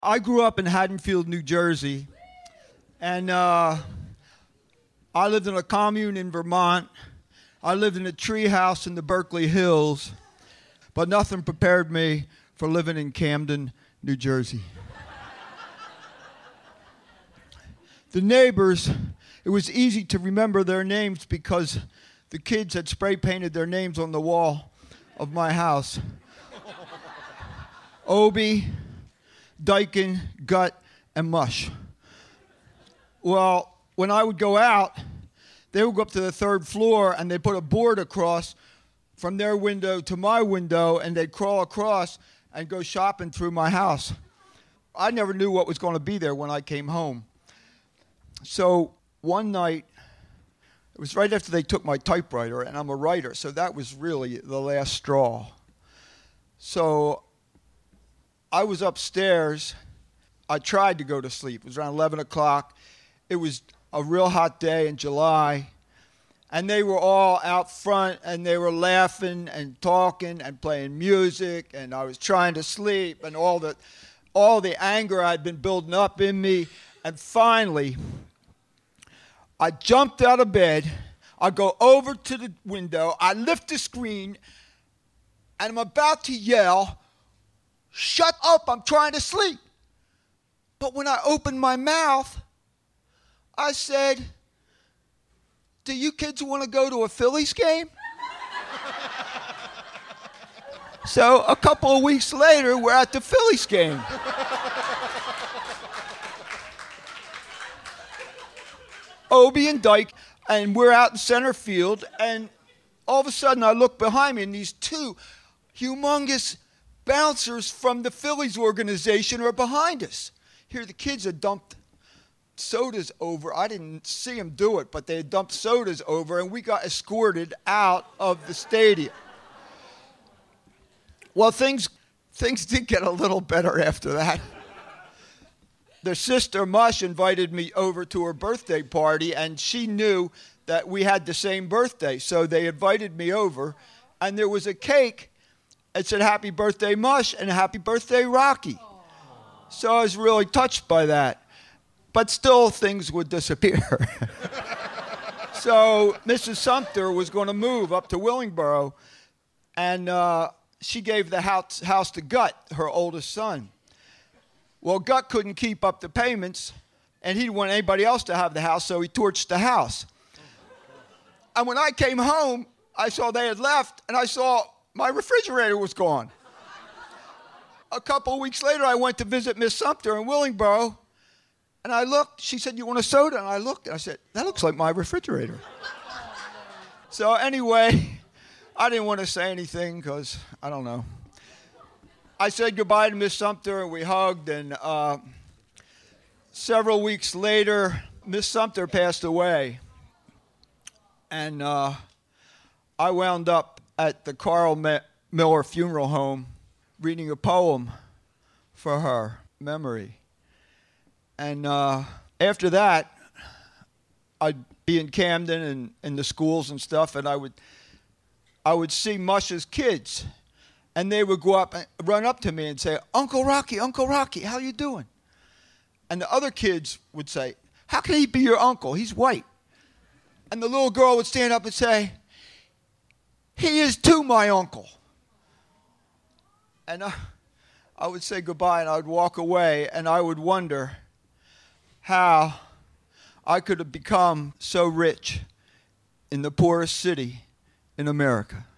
I grew up in Haddonfield, New Jersey, and I lived in a commune in Vermont. I lived in a tree house in the Berkeley Hills, but nothing prepared me for living in Camden, New Jersey. The neighbors, it was easy to remember their names because the kids had spray painted their names on the wall of my house. Obie, Dyken, Gut, and Mush. Well, when I would go out, they would go up to the third floor and they'd put a board across from their window to my window, and they'd crawl across and go shopping through my house. I never knew what was going to be there when I came home. So one night, it was right after they took my typewriter, and I'm a writer, so that was really the last straw. So I was upstairs. I tried to go to sleep. It was around 11 o'clock. It was a real hot day in July. And they were all out front, and they were laughing and talking and playing music, and I was trying to sleep, and all the anger I'd been building up in me. And finally, I jumped out of bed. I go over to the window. I lift the screen, and I'm about to yell, "Shut up, I'm trying to sleep." But when I opened my mouth, I said, "Do you kids want to go to a Phillies game?" So a couple of weeks later, we're at the Phillies game. Obie and Dyke, and we're out in center field, and all of a sudden I look behind me, and these two humongous bouncers from the Phillies organization are behind us. Here the kids had dumped sodas over. I didn't see them do it, but they had dumped sodas over, and we got escorted out of the stadium. Well, things did get a little better after that. Their sister, Mush, invited me over to her birthday party, and she knew that we had the same birthday, so they invited me over, and there was a cake. It said, "Happy birthday, Mush," and "Happy birthday, Rocky." So I was really touched by that. But still, things would disappear. So Mrs. Sumter was going to move up to Willingboro, and she gave the house to Gut, her oldest son. Well, Gut couldn't keep up the payments, and he didn't want anybody else to have the house, so he torched the house. And when I came home, I saw they had left, and I saw my refrigerator was gone. A couple of weeks later, I went to visit Miss Sumter in Willingboro, and I looked. She said, "You want a soda?" And I looked, and I said, "That looks like my refrigerator." So anyway, I didn't want to say anything because, I don't know. I said goodbye to Miss Sumter, and we hugged, and several weeks later, Miss Sumter passed away, and I wound up at the Carl Miller Funeral Home reading a poem for her memory. And after that, I'd be in Camden and in the schools and stuff, and I would see Mush's kids. And they would go up and run up to me and say, Uncle Rocky, how you doing?" And the other kids would say, "How can he be your uncle? He's white." And the little girl would stand up and say, "He is too, my uncle." And I would say goodbye, and I would walk away, and I would wonder how I could have become so rich in the poorest city in America.